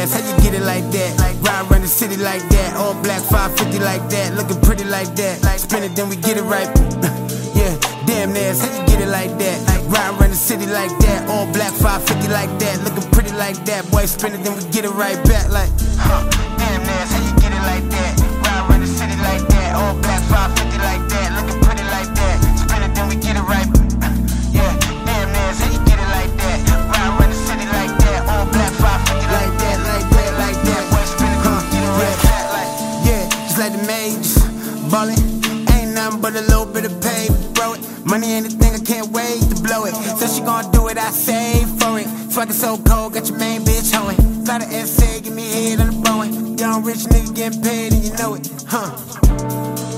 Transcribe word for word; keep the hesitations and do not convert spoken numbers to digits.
ass, how you get it like that? Ride around the city like that, all black five fifty like that, looking pretty like that. Spin it, then we get it right. Yeah, damn ass, how you get it like that? Ride around the city like that, all black five fifty like that, looking pretty like that. Boy, spin it, then we get it right back like. Huh, damn ass, how you get it like that? Ride around the city like that, all black five fifty like that, looking pretty like that. Spin it, then we get it right. Yeah, damn ass, how you get it like that? Ride around the city like that, all black five fifty like that, like that, like that. Boy, spin it, then we get it right back like. Yeah, just like the majors, ballin'. Ain't nothing but a little bit of pay, bro. Money ain't a thing, I can't wait to blow it. So she gon' do it, I save for it. Fucking so cold, got your main bitch hoeing. Got an S A, give me head on the Boeing. Young rich nigga getting paid and you know it, huh?